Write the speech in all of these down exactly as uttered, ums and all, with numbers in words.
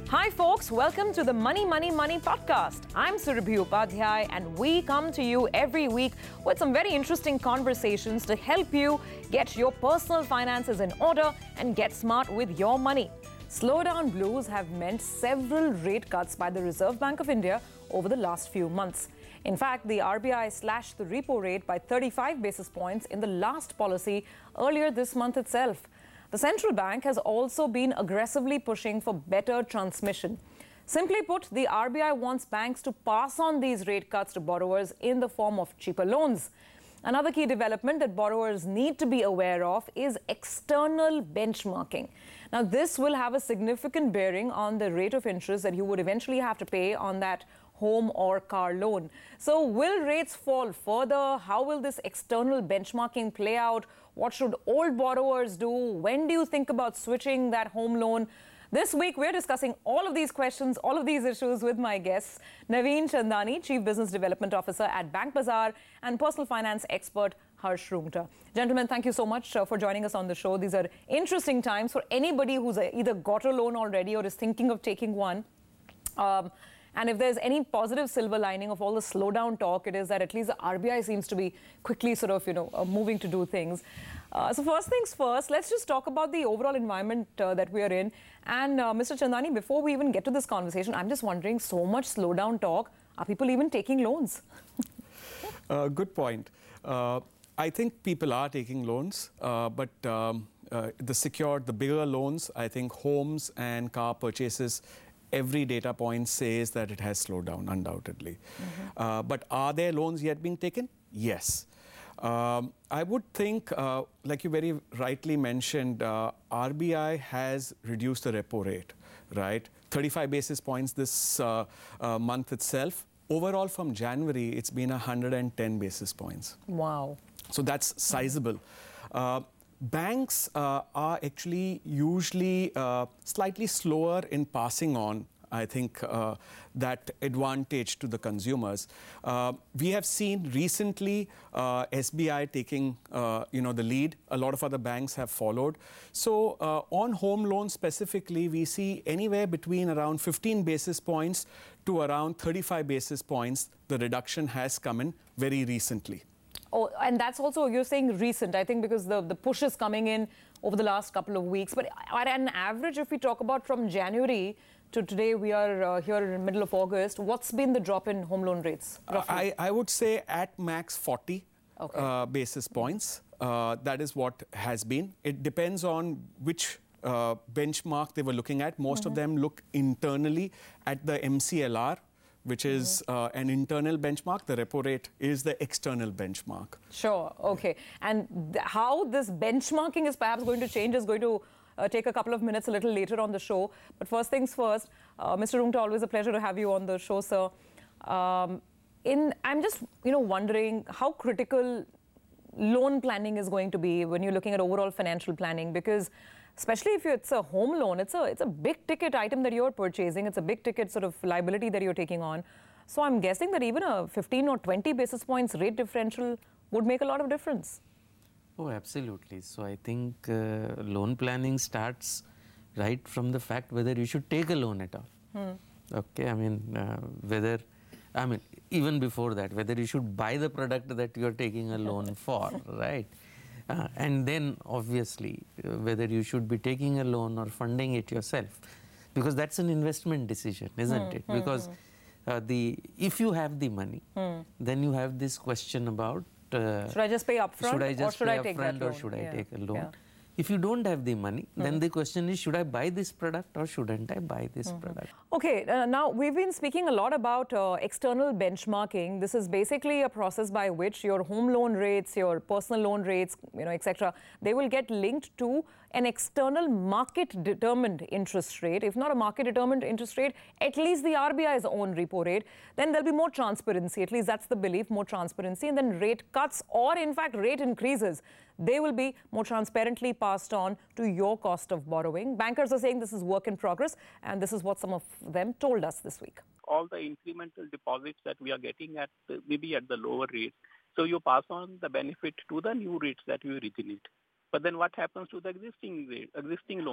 Hi folks, welcome to the Money Money Money podcast. I'm Surabhi Upadhyay and we come to you every week with some very interesting conversations to help you get your personal finances in order and get smart with your money. Slowdown blues have meant several rate cuts by the Reserve Bank of India over the last few months. In fact, the R B I slashed the repo rate by thirty-five basis points in the last policy earlier this month itself. The central bank has also been aggressively pushing for better transmission. Simply put, the R B I wants banks to pass on these rate cuts to borrowers in the form of cheaper loans. Another key development that borrowers need to be aware of is external benchmarking. Now, this will have a significant bearing on the rate of interest that you would eventually have to pay on that home or car loan. So will rates fall further? How will this external benchmarking play out? What should old borrowers do? When do you think about switching that home loan? This week, we're discussing all of these questions, all of these issues with my guests, Naveen Chandani, Chief Business Development Officer at Bank Bazaar, and personal finance expert Harsh Rungta. Gentlemen, thank you so much uh, for joining us on the show. These are interesting times for anybody who's uh, either got a loan already or is thinking of taking one. Um, And if there's any positive silver lining of all the slowdown talk, it is that at least the R B I seems to be quickly sort of, you know, uh, moving to do things. Uh, so first things first, let's just talk about the overall environment uh, that we are in. And uh, Mister Chandani, before we even get to this conversation, I'm just wondering, so much slowdown talk, are people even taking loans? uh, good point. Uh, I think people are taking loans, uh, but um, uh, the secured, the bigger loans, I think homes and car purchases, every data point says that it has slowed down, undoubtedly. Mm-hmm. Uh, but are there loans yet being taken? Yes. Um, I would think, uh, like you very rightly mentioned, uh, R B I has reduced the repo rate, right? thirty-five basis points this uh, uh, month itself. Overall, from January, it's been one hundred ten basis points. Wow. So that's sizable. Uh, Banks uh, are actually usually uh, slightly slower in passing on, I think, uh, that advantage to the consumers. Uh, we have seen recently uh, S B I taking, uh, you know, the lead. A lot of other banks have followed. So uh, on home loans specifically, we see anywhere between around fifteen basis points to around thirty-five basis points. The reduction has come in very recently. Oh, and that's also, you're saying recent, I think, because the, the push is coming in over the last couple of weeks. But at an average, if we talk about from January to today, we are uh, here in the middle of August, what's been the drop in home loan rates, roughly? I, I would say at max forty okay. uh, basis points. Uh, that is what has been. It depends on which uh, benchmark they were looking at. Most mm-hmm. of them look internally at the M C L R, which is uh, an internal benchmark. The repo rate is the external benchmark. Sure, okay. And th- how this benchmarking is perhaps going to change is going to uh, take a couple of minutes a little later on the show. But first things first, uh, Mister Rungta, always a pleasure to have you on the show, sir. Um, in, I'm just, you know, wondering how critical loan planning is going to be when you're looking at overall financial planning, because especially if it's a home loan, it's a it's a big ticket item that you're purchasing. It's a big ticket sort of liability that you're taking on. So I'm guessing that even a fifteen or twenty basis points rate differential would make a lot of difference. Oh, absolutely. So I think uh, loan planning starts right from the fact whether you should take a loan at all. Hmm. Okay, I mean, uh, whether, I mean, even before that, whether you should buy the product that you're taking a loan for, right? Uh, and then, obviously, uh, whether you should be taking a loan or funding it yourself, because that's an investment decision, isn't mm, it? Mm, because uh, the if you have the money, mm. then you have this question about uh, should I just pay upfront, should I just or should pay I take upfront that or loan? should I yeah. take a loan? Yeah. If you don't have the money, mm. then the question is, should I buy this product or shouldn't I buy this mm-hmm. product? Okay, uh, now we've been speaking a lot about uh, external benchmarking. This is basically a process by which your home loan rates, your personal loan rates, you know, et cetera, they will get linked to an external market-determined interest rate. If not a market-determined interest rate, at least the R B I's own repo rate. Then there'll be more transparency. At least that's the belief, more transparency. And then rate cuts or, in fact, rate increases, they will be more transparently passed on to your cost of borrowing. Bankers are saying this is work in progress, and this is what some of them told us this week. All the incremental deposits that we are getting at the, maybe at the lower rates. So you pass on the benefit to the new rates that you originate. But then what happens to the existing rate, existing loans?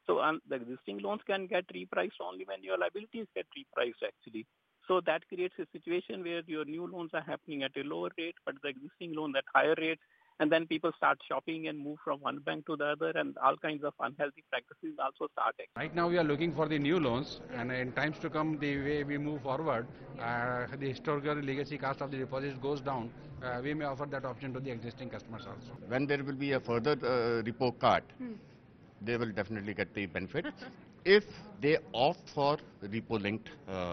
So um, the existing loans can get repriced only when your liabilities get repriced actually. So that creates a situation where your new loans are happening at a lower rate, but the existing loans at higher rates. And then people start shopping and move from one bank to the other, and all kinds of unhealthy practices also start. Right now we are looking for the new loans, and in times to come, the way we move forward, uh, the historical legacy cost of the deposits goes down. Uh, we may offer that option to the existing customers also. When there will be a further uh, repo cut, hmm. they will definitely get the benefit if they opt for repo-linked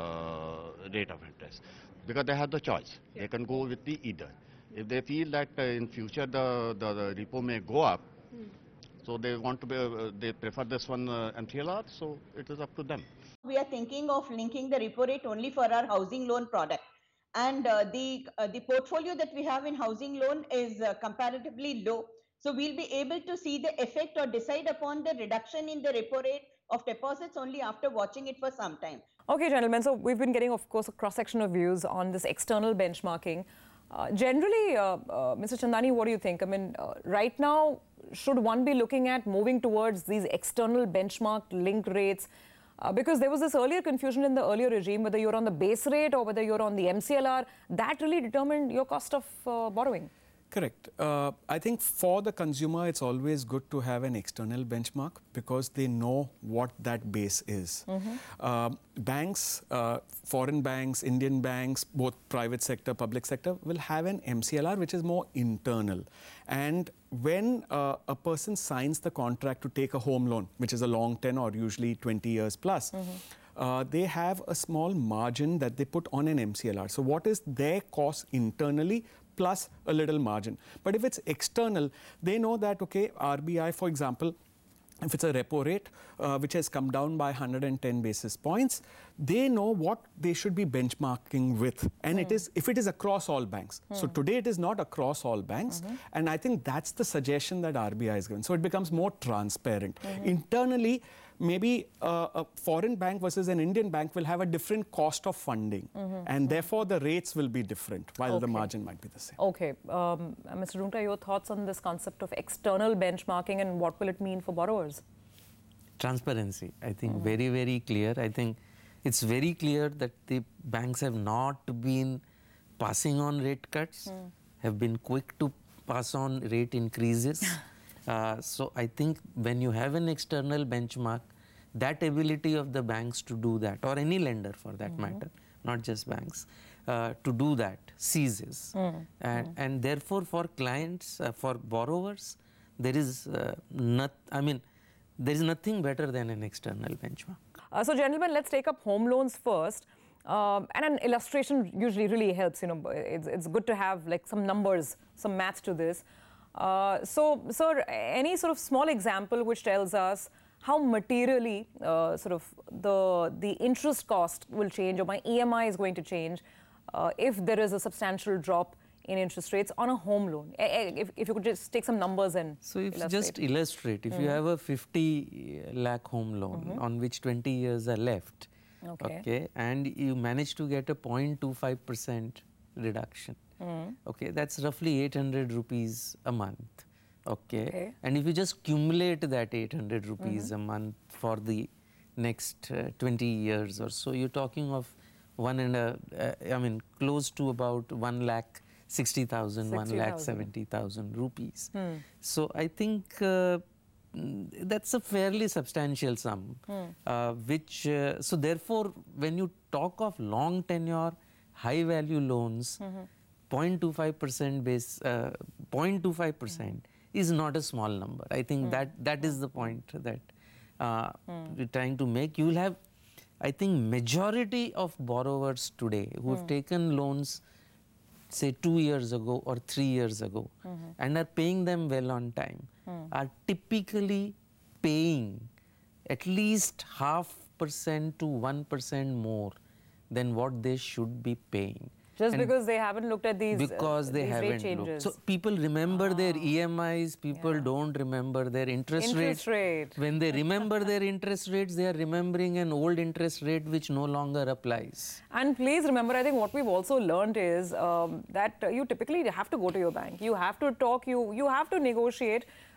uh, rate of interest, because they have the choice. Yeah. They can go with the either. If they feel that uh, in future the, the, the repo may go up, hmm. so they want to be, uh, they prefer this one uh, M C L R, so it is up to them. We are thinking of linking the repo rate only for our housing loan product. And uh, the, uh, the portfolio that we have in housing loan is uh, comparatively low. So we'll be able to see the effect or decide upon the reduction in the repo rate of deposits only after watching it for some time. Okay, gentlemen, so we've been getting, of course, a cross-section of views on this external benchmarking. Uh, generally, uh, uh, Mister Chandani, what do you think? I mean, uh, right now, should one be looking at moving towards these external benchmark linked rates? Uh, because there was this earlier confusion in the earlier regime, whether you're on the base rate or whether you're on the M C L R, that really determined your cost of uh, borrowing. Correct. Uh, I think for the consumer, it's always good to have an external benchmark because they know what that base is. Mm-hmm. uh, banks, uh, foreign banks, Indian banks, both private sector, public sector, will have an M C L R which is more internal. And when uh, a person signs the contract to take a home loan, which is a long tenor, usually twenty years plus, mm-hmm. Uh, they have a small margin that they put on an M C L R. So what is their cost internally plus a little margin? But if it's external, they know that, okay, R B I, for example, if it's a repo rate, uh, which has come down by one hundred ten basis points, they know what they should be benchmarking with. And mm. it is, if it is across all banks. Mm. So today it is not across all banks. Mm-hmm. And I think that's the suggestion that R B I is given. So it becomes more transparent. Mm-hmm. Internally, maybe uh, a foreign bank versus an Indian bank will have a different cost of funding. Mm-hmm. And mm-hmm. therefore, the rates will be different, while okay. the margin might be the same. Okay. Um, Mister Rungta, your thoughts on this concept of external benchmarking and what will it mean for borrowers? Transparency. I think mm-hmm. very, very clear. I think it's very clear that the banks have not been passing on rate cuts, mm. have been quick to pass on rate increases. Uh, so I think when you have an external benchmark, that ability of the banks to do that, or any lender for that mm-hmm. matter, not just banks, uh, to do that ceases. Mm-hmm. And, mm-hmm. and therefore for clients, uh, for borrowers, there is uh, not, I mean, there is nothing better than an external benchmark. Uh, so gentlemen, let's take up home loans first. Um, and an illustration usually really helps, you know, it's, it's good to have like some numbers, some maths to this. Uh, so, sir, any sort of small example which tells us how materially uh, sort of the, the interest cost will change or my E M I is going to change uh, if there is a substantial drop in interest rates on a home loan. If, if you could just take some numbers and So if illustrate. just illustrate, if mm-hmm. you have a fifty lakh home loan mm-hmm. on which twenty years are left, okay. okay, and you manage to get a zero point two five percent reduction. Mm. Okay, that's roughly eight hundred rupees a month. Okay. okay. And if you just cumulate that eight hundred rupees mm-hmm. a month for the next uh, twenty years or so, you're talking of one and a, uh, I mean, close to about one lakh sixty thousand, one lakh seventy thousand rupees. Mm. So I think uh, that's a fairly substantial sum, mm. uh, which, uh, so therefore, when you talk of long tenure, high value loans, mm-hmm. zero point two five percent base, uh, zero point two five percent mm. is not a small number. I think mm. that that is the point that uh, mm. we're trying to make. You will have, I think, majority of borrowers today who have mm. taken loans, say two years ago or three years ago, mm-hmm. and are paying them well on time, mm. are typically paying at least half percent to one percent more than what they should be paying. Just and because they haven't looked at these Because uh, they these haven't rate changes. looked. So people remember ah. their E M Is, people yeah. don't remember their interest, interest rates. rate. When they remember their interest rates, they are remembering an old interest rate which no longer applies. And please remember, I think what we've also learned is um, that uh, you typically have to go to your bank. You have to talk, you, you have to negotiate.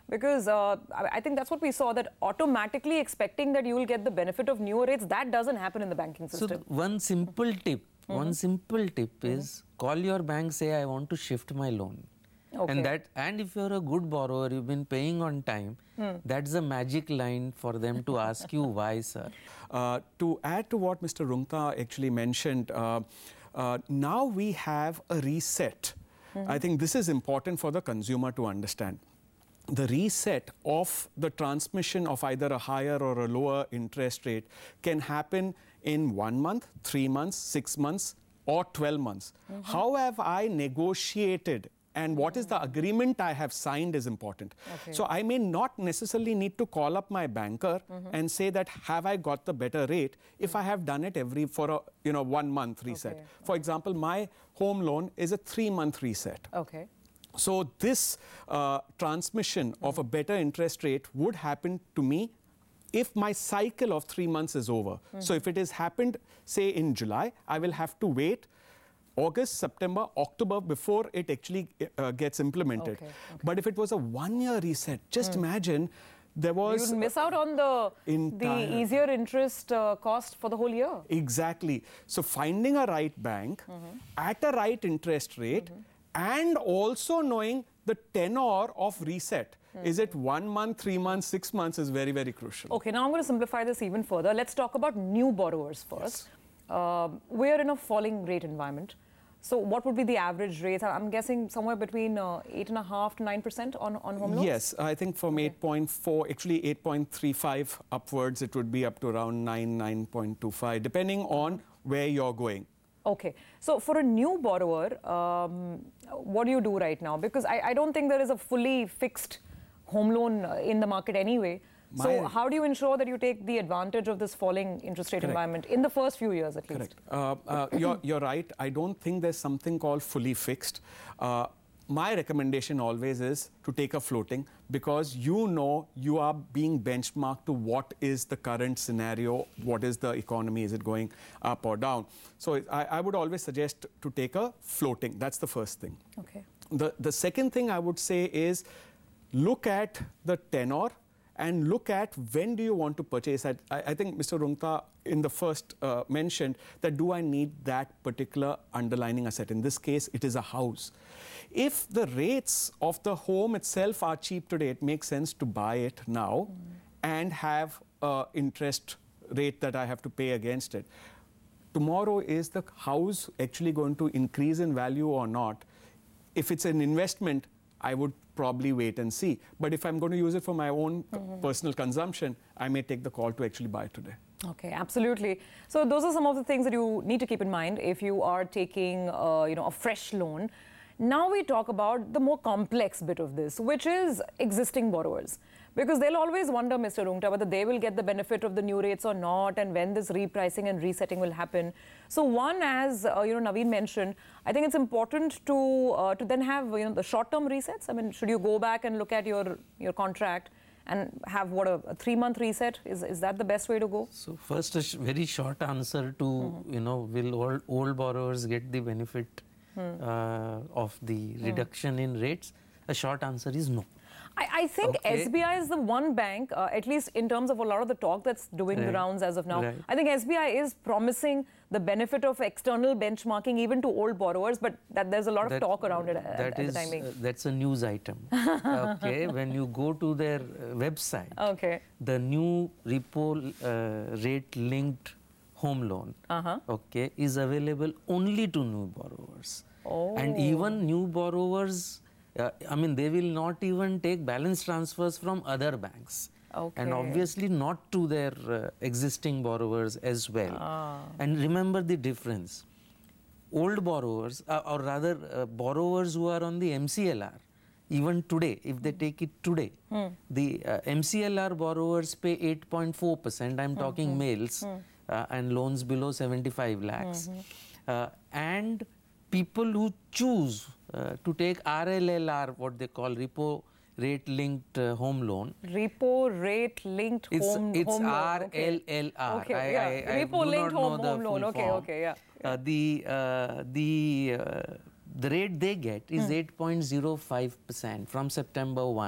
Because uh, I think that's what we saw, that automatically expecting that you will get the benefit of newer rates, that doesn't happen in the banking system. So, one simple tip, mm-hmm. one simple tip mm-hmm. is call your bank, say, I want to shift my loan. Okay. And that, and if you're a good borrower, you've been paying on time, hmm. that's a magic line for them to ask you why, sir. Uh, to add to what Mister Rungta actually mentioned, uh, uh, now we have a reset. Mm-hmm. I think this is important for the consumer to understand. The reset of the transmission of either a higher or a lower interest rate can happen in one month, three months, six months, or twelve months. Mm-hmm. How have I negotiated? And what is the agreement I have signed is important. Okay. So I may not necessarily need to call up my banker mm-hmm. and say that, have I got the better rate if I have done it every for a you know one month reset. Okay. For example, my home loan is a three month reset. Okay. So this uh, transmission mm-hmm. of a better interest rate would happen to me if my cycle of three months is over. Mm-hmm. So if it has happened, say in July, I will have to wait August, September, October before it actually uh, gets implemented. Okay, okay. But if it was a one-year reset, just mm. imagine there was... You would miss out on the, the easier interest uh, cost for the whole year. Exactly. So finding a right bank mm-hmm. at a right interest rate mm-hmm. and also knowing the tenor of reset. Mm-hmm. Is it one month, three months, six months is very, very crucial. Okay, now I'm going to simplify this even further. Let's talk about new borrowers first. Yes. Uh, we're in a falling rate environment. So what would be the average rate? I'm guessing somewhere between uh, eight point five to nine percent on, on home loans? Yes, I think from okay. eight point four, actually eight point three five upwards, it would be up to around nine, nine point two five, depending on where you're going. Okay. So for a new borrower, um, what do you do right now? Because I, I don't think there is a fully fixed home loan in the market anyway. My so how do you ensure that you take the advantage of this falling interest rate correct. environment in the first few years at least? Correct. Uh, uh, you're, you're right. I don't think there's something called fully fixed. Uh, my recommendation always is to take a floating because you know you are being benchmarked to what is the current scenario, what is the economy, is it going up or down. So I, I would always suggest to take a floating. That's the first thing. Okay. The, the second thing I would say is look at the tenor and look at when do you want to purchase. I, I think Mister Rungta in the first uh, mentioned that do I need that particular underlying asset. In this case, it is a house. If the rates of the home itself are cheap today, it makes sense to buy it now mm. and have an interest rate that I have to pay against it. Tomorrow, is the house actually going to increase in value or not? If it's an investment, I would probably wait and see. But if I'm going to use it for my own mm-hmm. personal consumption, I may take the call to actually buy it today. Okay, absolutely. So those are some of the things that you need to keep in mind if you are taking, uh, you know, a fresh loan. Now we talk about the more complex bit of this, which is existing borrowers. Because they'll always wonder, Mister Rungta, whether they will get the benefit of the new rates or not, and when this repricing and resetting will happen. So one, as uh, you know, Naveen mentioned, I think it's important to uh, to then have you know the short-term resets. I mean, should you go back and look at your your contract and have what a, a three-month reset? Is is that the best way to go? So first, a sh very short answer to mm-hmm. you know, will old old borrowers get the benefit mm. uh, of the reduction mm. in rates? A short answer is no. I, I think okay. S B I is the one bank, uh, at least in terms of a lot of the talk that's doing right. the rounds as of now. Right. I think S B I is promising the benefit of external benchmarking even to old borrowers, but that there's a lot that, of talk around it at, that at is, the timing. Uh, that's a news item. Okay, when you go to their uh, website, okay. the new repo uh, rate linked home loan uh-huh. okay, is available only to new borrowers. Oh. And even new borrowers, Uh, I mean, they will not even take balance transfers from other banks. Okay. And obviously not to their uh, existing borrowers as well. Ah. And remember the difference. Old borrowers, uh, or rather uh, borrowers who are on the M C L R, even today, if they take it today, hmm. the uh, M C L R borrowers pay eight point four percent. I'm hmm. talking hmm. males hmm. Uh, and loans below seventy-five lakhs. Hmm. Uh, and people who choose uh, to take R L L R, what they call repo rate linked uh, home loan. Repo rate linked it's, home, it's home loan. R L L R. Okay, I, yeah. I, I repo linked home, home loan. Okay, form. okay, yeah. yeah. Uh, the uh, the uh, the rate they get is hmm. eight point zero five percent from September first.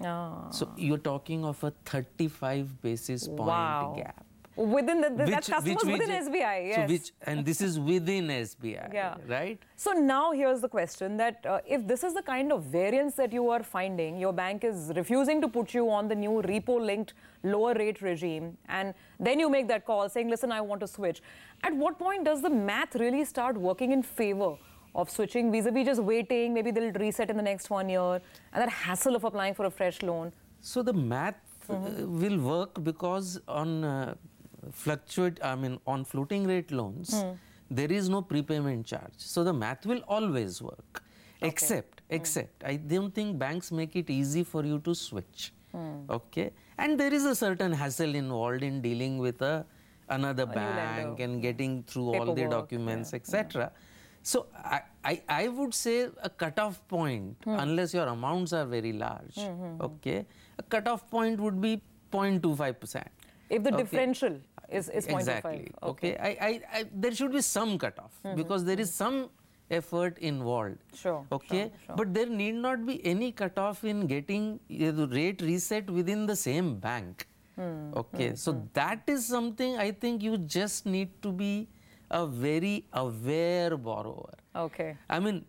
Ah. So you're talking of a thirty-five basis point Wow. gap. Within the, the Which- that's customers which we within ju- S B I, yes. So which, and this is within S B I, Yeah. right? So now here's the question that uh, if this is the kind of variance that you are finding, your bank is refusing to put you on the new repo-linked lower rate regime, and then you make that call saying, listen, I want to switch. At what point does the math really start working in favor of switching vis-a-vis just waiting, maybe they'll reset in the next one year, and that hassle of applying for a fresh loan? So the math uh, will work because on uh, fluctuate, I mean, on floating rate loans, there is no prepayment charge. So the math will always work, except, except, I don't think banks make it easy for you to switch, okay? And there is a certain hassle involved in dealing with a, another new bank lender. and getting through all the Paperwork, documents, yeah. et cetera. So I, I, I would say a cutoff point, unless your amounts are very large, okay, a cutoff point would be zero point two five percent. If the Okay. differential is, is zero point two five. Exactly. Okay. I, I, I, there should be some cutoff because there is some effort involved. Sure, Okay. sure, sure. But there need not be any cutoff in getting uh, the rate reset within the same bank. Okay. So that is something I think you just need to be a very aware borrower. Okay. I mean,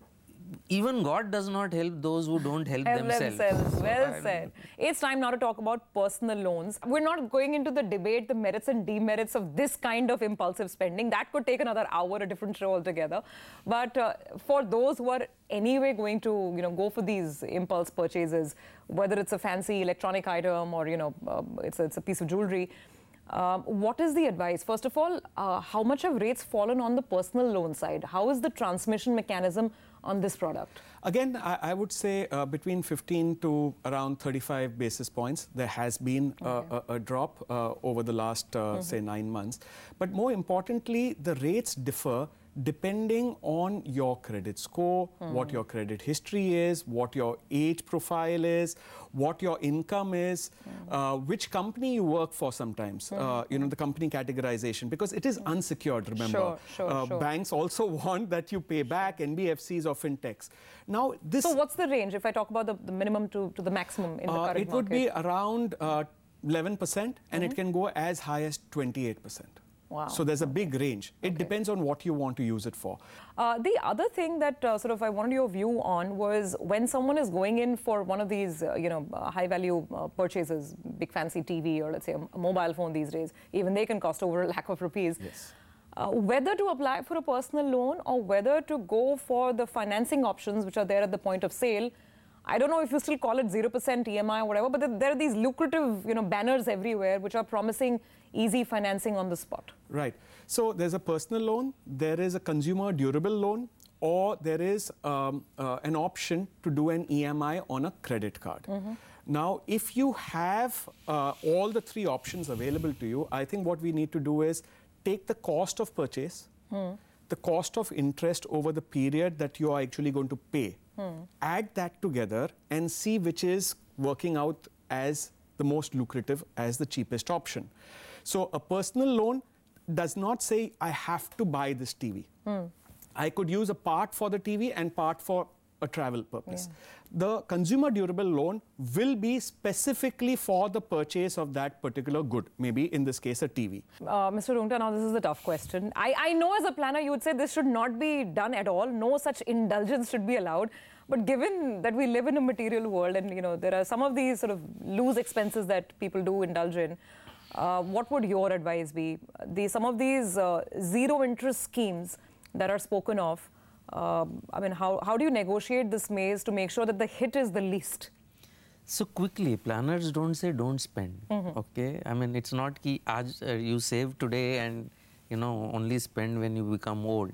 even God does not help those who don't help, Help themselves. themselves. So Well I- said. It's time now to talk about personal loans. We're not going into the debate, the merits and demerits of this kind of impulsive spending. That could take another hour, a different show altogether. But uh, for those who are anyway going to, you know, go for these impulse purchases, whether it's a fancy electronic item or, you know, uh, it's, a, it's a piece of jewelry, um, what is the advice? First of all, uh, how much have rates fallen on the personal loan side? How is the transmission mechanism on this product? Again, I, I would say uh, between fifteen to around thirty-five basis points, there has been Okay. a, a, a drop uh, over the last, uh, mm-hmm. say, nine months. But more importantly, the rates differ depending on your credit score, mm. what your credit history is, what your age profile is, what your income is, mm. uh, which company you work for sometimes, mm. uh, you know, the company categorization, because it is unsecured, remember. Sure, sure, uh, sure. Banks also want that you pay back, N B F Cs or fintechs. Now, this... So what's the range, if I talk about the, the minimum to, to the maximum in the uh, current It would market? be around uh, eleven percent, and Mm-hmm. it can go as high as twenty-eight percent. Wow. So there's a big range. It Okay. depends on what you want to use it for. Uh, the other thing that uh, sort of I wanted your view on was when someone is going in for one of these, uh, you know, uh, high-value uh, purchases, big fancy T V or let's say a, a mobile phone these days, even they can cost over a lakh of rupees. Yes. Uh, whether to apply for a personal loan or whether to go for the financing options which are there at the point of sale. I don't know if you still call it zero percent E M I or whatever, but there are these lucrative, you know, banners everywhere which are promising easy financing on the spot. Right. So there's a personal loan, there is a consumer durable loan, or there is um, uh, an option to do an E M I on a credit card. Mm-hmm. Now, if you have uh, all the three options available to you, I think what we need to do is take the cost of purchase, hmm. the cost of interest over the period that you are actually going to pay, hmm. add that together and see which is working out as the most lucrative, as the cheapest option. So a personal loan does not say, I have to buy this T V. Hmm. I could use a part for the T V and part for a travel purpose. Yeah. The consumer durable loan will be specifically for the purchase of that particular good, maybe in this case a T V. Uh, Mister Rungta, now this is a tough question. I, I know as a planner you would say this should not be done at all. No such indulgence should be allowed. But given that we live in a material world and you know there are some of these sort of loose expenses that people do indulge in, uh, what would your advice be? The, some of these uh, zero interest schemes that are spoken of, Uh, I mean, how, how do you negotiate this maze to make sure that the hit is the least? So quickly, planners don't say don't spend, mm-hmm. okay? I mean, it's not ki aaj, uh, you save today and, you know, only spend when you become old.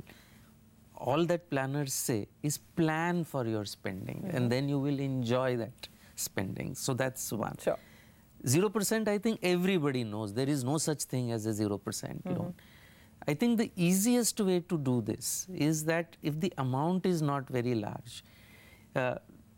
All that planners say is plan for your spending, mm-hmm. and then you will enjoy that spending. So that's one. Sure. zero percent, I think everybody knows. There is no such thing as a zero percent mm-hmm. loan. I think the easiest way to do this is that if the amount is not very large, uh,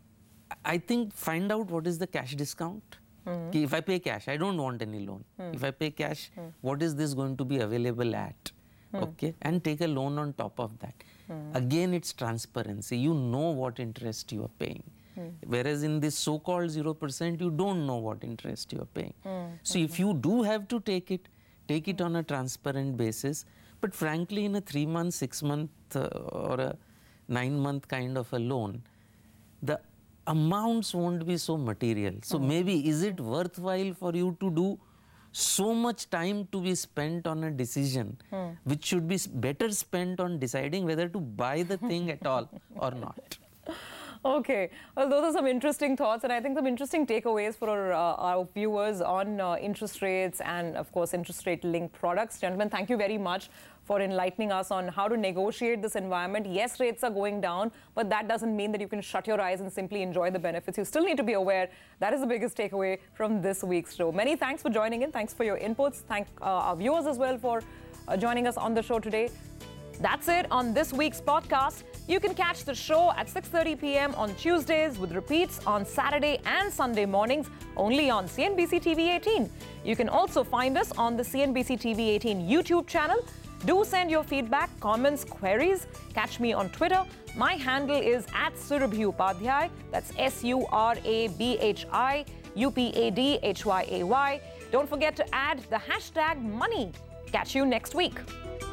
I think find out what is the cash discount. Mm-hmm. If I pay cash, I don't want any loan. Mm. If I pay cash, mm. what is this going to be available at? Mm. Okay, and take a loan on top of that. Mm. Again, it's transparency. You know what interest you are paying. Mm. Whereas in this so-called zero percent, you don't know what interest you are paying. Mm. So if you do have to take it, take it on a transparent basis. But frankly, in a three-month, six-month uh, or a nine-month kind of a loan, the amounts won't be so material. So mm. maybe is it worthwhile for you to do so much time to be spent on a decision mm. which should be better spent on deciding whether to buy the thing at all or not? Okay, well, those are some interesting thoughts, and I think some interesting takeaways for our, uh, our viewers on uh, interest rates and, of course, interest rate linked products. Gentlemen, thank you very much for enlightening us on how to negotiate this environment. Yes, rates are going down, but that doesn't mean that you can shut your eyes and simply enjoy the benefits. You still need to be aware. That is the biggest takeaway from this week's show. Many thanks for joining in. Thanks for your inputs. Thank uh, our viewers as well for uh, joining us on the show today. That's it on this week's podcast. You can catch the show at six thirty p m on Tuesdays with repeats on Saturday and Sunday mornings only on C N B C T V eighteen. You can also find us on the C N B C T V eighteen YouTube channel. Do send your feedback, comments, queries. Catch me on Twitter. My handle is at Surabhi Upadhyay. That's S U R A B H I U P A D H Y A Y. Don't forget to add the hashtag money. Catch you next week.